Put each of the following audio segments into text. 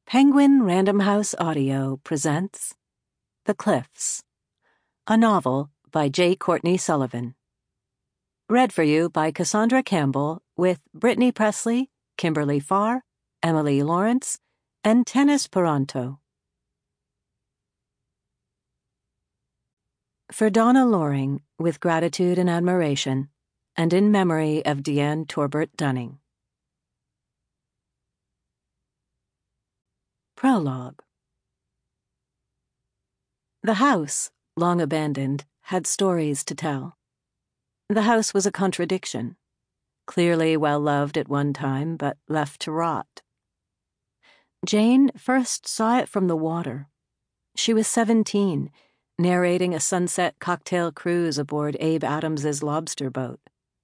Penguin Random House Audio presents The Cliffs, a novel by J. Courtney Sullivan. Read for you by Cassandra Campbell with Brittany Presley, Kimberly Farr, Emily Lawrence, and Tennis Peranto. For Donna Loring, with gratitude and admiration, and in memory of Deanne Torbert Dunning. Prologue. The house, long abandoned, had stories to tell. The house was a contradiction, clearly well-loved at one time, but left to rot. Jane first saw it from the water. She was 17, narrating a sunset cocktail cruise aboard Abe Adams's lobster boat.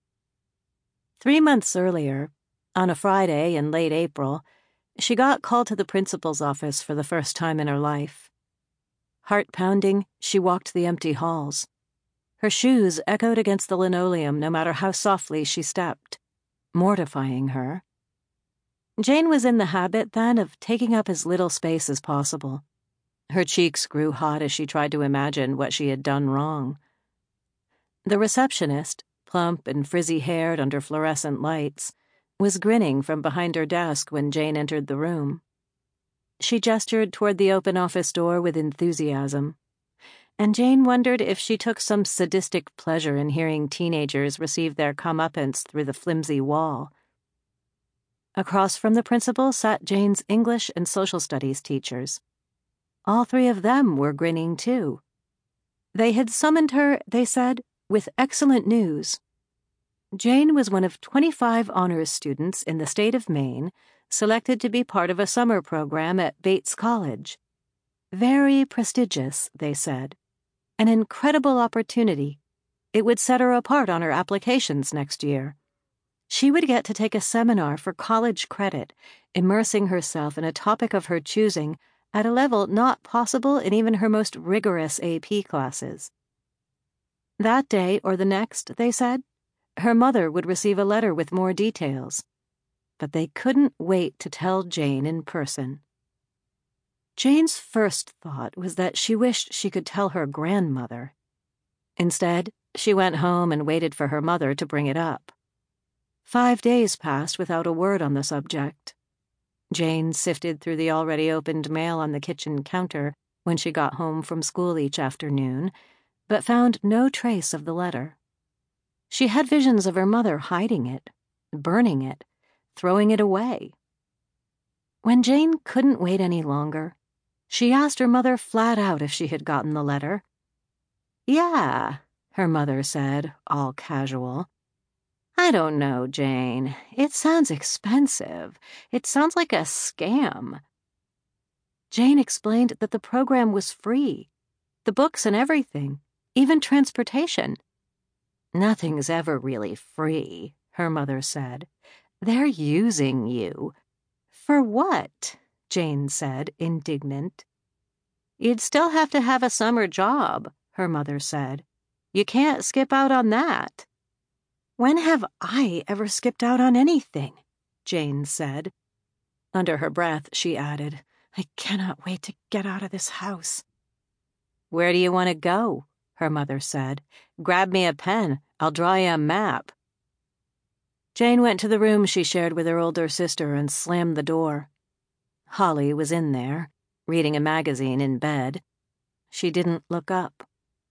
3 months earlier, on a Friday in late April, she got called to the principal's office for the first time in her life. Heart-pounding, she walked the empty halls. Her shoes echoed against the linoleum no matter how softly she stepped, mortifying her. Jane was in the habit, then, of taking up as little space as possible. Her cheeks grew hot as she tried to imagine what she had done wrong. The receptionist, plump and frizzy-haired under fluorescent lights, was grinning from behind her desk when Jane entered the room. She gestured toward the open office door with enthusiasm, and Jane wondered if she took some sadistic pleasure in hearing teenagers receive their comeuppance through the flimsy wall. Across from the principal sat Jane's English and social studies teachers. All 3 of them were grinning, too. They had summoned her, they said, with excellent news. Jane was one of 25 honors students in the state of Maine, selected to be part of a summer program at Bates College. Very prestigious, they said. An incredible opportunity. It would set her apart on her applications next year. She would get to take a seminar for college credit, immersing herself in a topic of her choosing at a level not possible in even her most rigorous AP classes. That day or the next, they said, her mother would receive a letter with more details. But they couldn't wait to tell Jane in person. Jane's first thought was that she wished she could tell her grandmother. Instead, she went home and waited for her mother to bring it up. 5 days passed without a word on the subject. Jane sifted through the already opened mail on the kitchen counter when she got home from school each afternoon, but found no trace of the letter. She had visions of her mother hiding it, burning it, throwing it away. When Jane couldn't wait any longer, she asked her mother flat out if she had gotten the letter. "Yeah," her mother said, all casual. "I don't know, Jane. It sounds expensive. It sounds like a scam." Jane explained that the program was free. The books and everything, even transportation. "Nothing's ever really free," her mother said. "They're using you." "For what?" Jane said, indignant. "You'd still have to have a summer job," her mother said. "You can't skip out on that." "When have I ever skipped out on anything?" Jane said. Under her breath, she added, "I cannot wait to get out of this house." "Where do you want to go?" her mother said. "Grab me a pen. I'll draw you a map." Jane went to the room she shared with her older sister and slammed the door. Holly was in there, reading a magazine in bed. She didn't look up.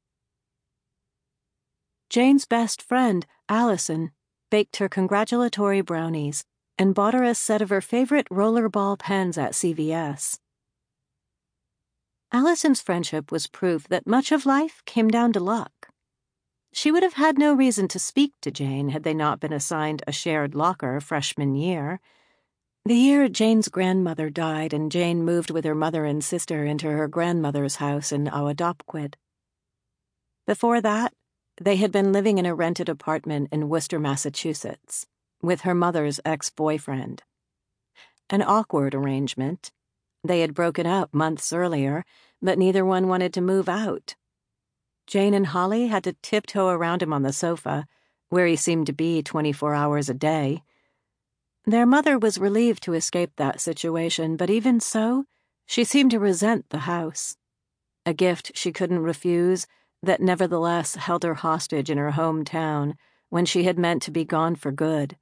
Jane's best friend, Allison, baked her congratulatory brownies and bought her a set of her favorite rollerball pens at CVS. Allison's friendship was proof that much of life came down to luck. She would have had no reason to speak to Jane had they not been assigned a shared locker freshman year. The year Jane's grandmother died and Jane moved with her mother and sister into her grandmother's house in Awadapquid. Before that, they had been living in a rented apartment in Worcester, Massachusetts, with her mother's ex-boyfriend. An awkward arrangement. They had broken up months earlier, but neither one wanted to move out. Jane and Holly had to tiptoe around him on the sofa, where he seemed to be 24 hours a day. Their mother was relieved to escape that situation, but even so, she seemed to resent the house. A gift she couldn't refuse that nevertheless held her hostage in her hometown when she had meant to be gone for good.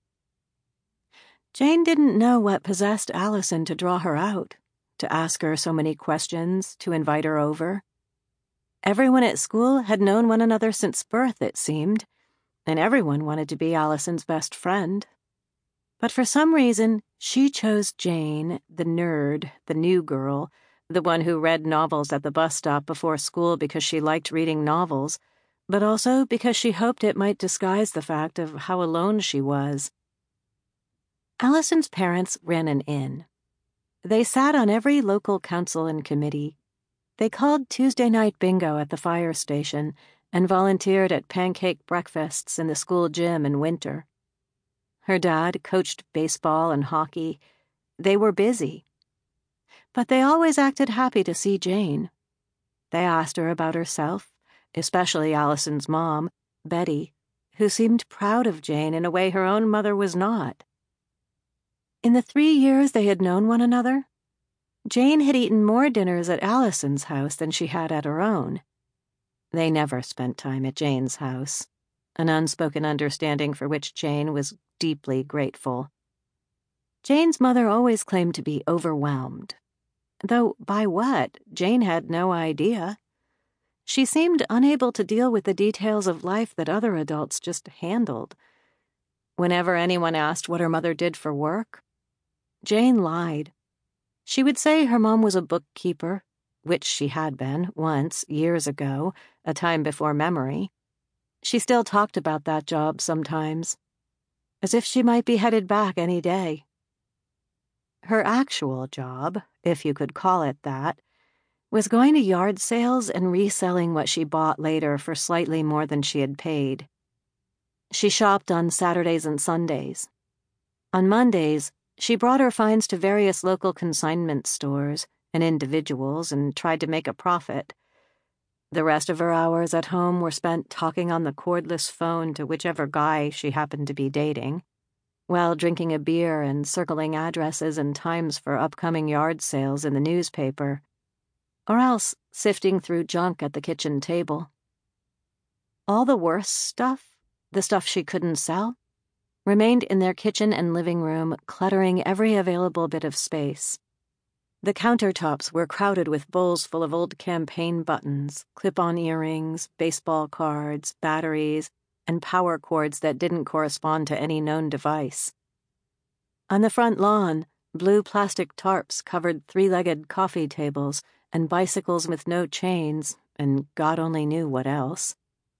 Jane didn't know what possessed Allison to draw her out, to ask her so many questions, to invite her over. Everyone at school had known one another since birth, it seemed, and everyone wanted to be Allison's best friend. But for some reason, she chose Jane, the nerd, the new girl, the one who read novels at the bus stop before school because she liked reading novels, but also because she hoped it might disguise the fact of how alone she was. Allison's parents ran an inn. They sat on every local council and committee. They called Tuesday night bingo at the fire station and volunteered at pancake breakfasts in the school gym in winter. Her dad coached baseball and hockey. They were busy. But they always acted happy to see Jane. They asked her about herself, especially Allison's mom, Betty, who seemed proud of Jane in a way her own mother was not. In the 3 years they had known one another, Jane had eaten more dinners at Allison's house than she had at her own. They never spent time at Jane's house, an unspoken understanding for which Jane was deeply grateful. Jane's mother always claimed to be overwhelmed, though by what, Jane had no idea. She seemed unable to deal with the details of life that other adults just handled. Whenever anyone asked what her mother did for work, Jane lied. She would say her mom was a bookkeeper, which she had been once, years ago, a time before memory. She still talked about that job sometimes, as if she might be headed back any day. Her actual job, if you could call it that, was going to yard sales and reselling what she bought later for slightly more than she had paid. She shopped on Saturdays and Sundays. On Mondays, she brought her finds to various local consignment stores and individuals and tried to make a profit. The rest of her hours at home were spent talking on the cordless phone to whichever guy she happened to be dating, while drinking a beer and circling addresses and times for upcoming yard sales in the newspaper, or else sifting through junk at the kitchen table. All the worst stuff, the stuff she couldn't sell, remained in their kitchen and living room, cluttering every available bit of space. The countertops were crowded with bowls full of old campaign buttons, clip-on earrings, baseball cards, batteries, and power cords that didn't correspond to any known device. On the front lawn, blue plastic tarps covered 3-legged coffee tables and bicycles with no chains, and God only knew what else.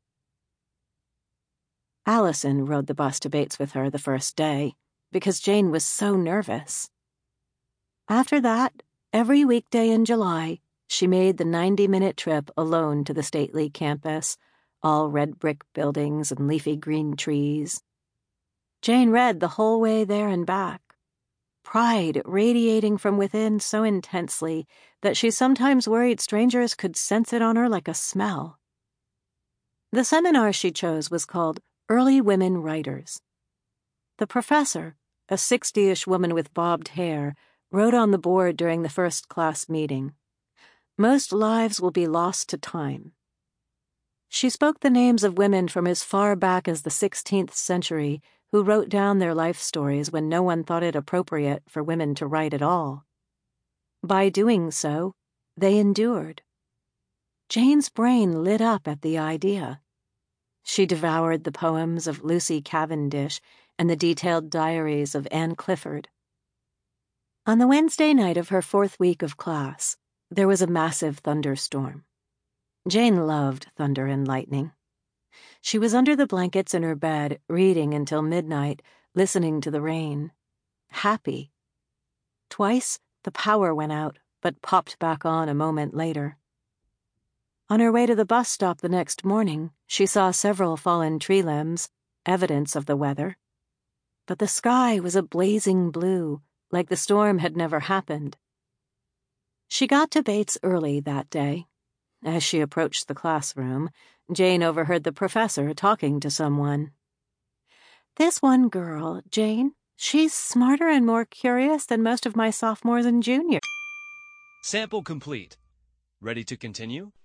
Allison rode the bus to Bates with her the first day, because Jane was so nervous. After that, every weekday in July, she made the 90-minute trip alone to the stately campus, all red brick buildings and leafy green trees. Jane read the whole way there and back, pride radiating from within so intensely that she sometimes worried strangers could sense it on her like a smell. The seminar she chose was called Early Women Writers. The professor, a 60-ish woman with bobbed hair, wrote on the board during the first class meeting, "Most lives will be lost to time." She spoke the names of women from as far back as the 16th century who wrote down their life stories when no one thought it appropriate for women to write at all. By doing so, they endured. Jane's brain lit up at the idea. She devoured the poems of Lucy Cavendish and the detailed diaries of Anne Clifford. On the Wednesday night of her 4th week of class, there was a massive thunderstorm. Jane loved thunder and lightning. She was under the blankets in her bed, reading until midnight, listening to the rain. Happy. Twice, the power went out, but popped back on a moment later. On her way to the bus stop the next morning, she saw several fallen tree limbs, evidence of the weather. But the sky was a blazing blue, like the storm had never happened. She got to Bates early that day. As she approached the classroom, Jane overheard the professor talking to someone. "This one girl, Jane, She's smarter and more curious than most of my sophomores and juniors. Sample complete. Ready to continue?